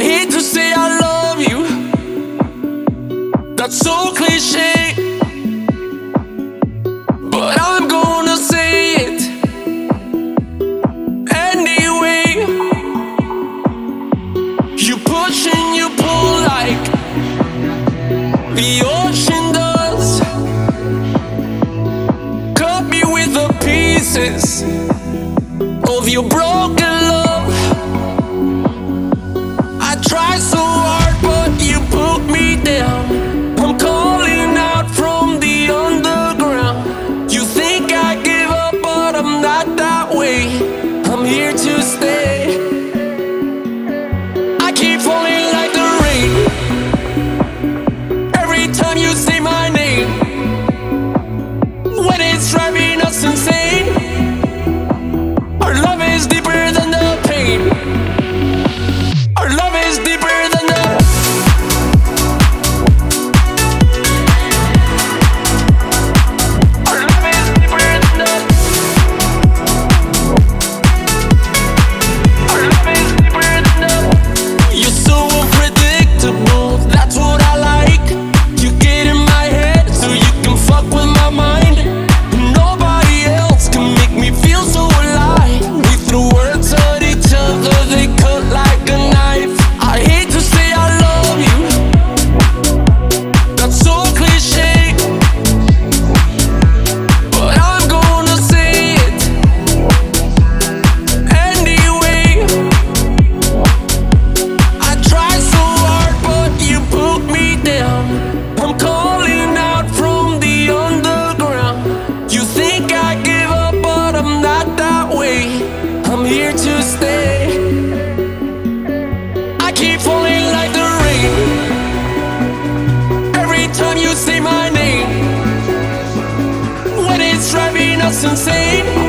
hate to say I love you, that's so cliche, but I'm gonna say it anyway. You push and you pull like the ocean does. Cut me with the pieces of your broken love. I try so hard, but you put me down. I'm calling out from the underground. You think I give up, but I'm not that way. I'm here to stay. I keep falling like the rain every time you say my name. When it's driving us insane, our love is deeper than the pain. Our love is deeper than the. Our love is deeper than the. Our love is deeper than the. You're so unpredictable, that's what I like. You get in my head so you can fuck with my mind. Nobody else can make me feel so alive. We threw words at each other, they cut like a knife. I hate to say I love you, that's so cliche, but I'm gonna say it anyway. I try so hard, but you put me down. I'm calling out from the underground. You think I give up, but I'm not that way. I'm here to stay. I keep falling like the rain every time you say my name. When it's driving us insane,